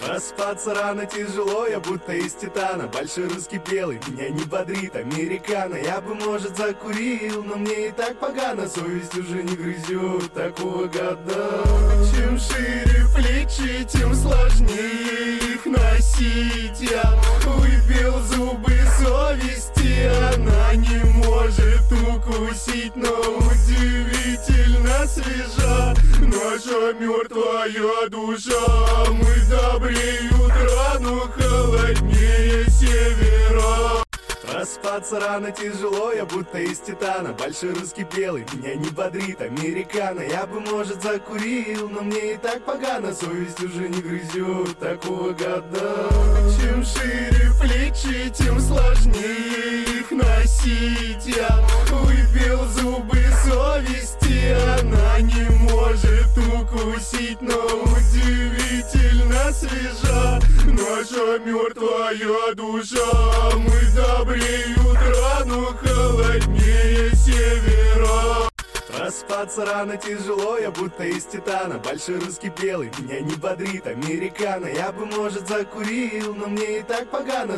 Проспаться рано тяжело, я будто из титана. Большой русский белый, меня не бодрит американо. Я бы, может, закурил, но мне и так погано. Совесть уже не грызет такого года. Чем шире плечи, тем сложнее их носить. Я выпил зубы совести, она не может укусить. Но удивительно свежа наша мертвая душа. Мы добрее утра, но холоднее севера. Проспаться рано тяжело, я будто из титана. Большой русский белый, меня не бодрит американо. Я бы, может, закурил, но мне и так погано. Совесть уже не грызет такого года. Чем шире плечи, тем сложнее их носить. Я выпил зубы совести, она не может укусить. Но удивительно свежа наша мертвая душа. Мы добрее утра, но холоднее севера. Проспаться рано тяжело, я будто из титана. Большой русский белый, меня не бодрит американо. Я бы, может, закурил, но мне и так погано.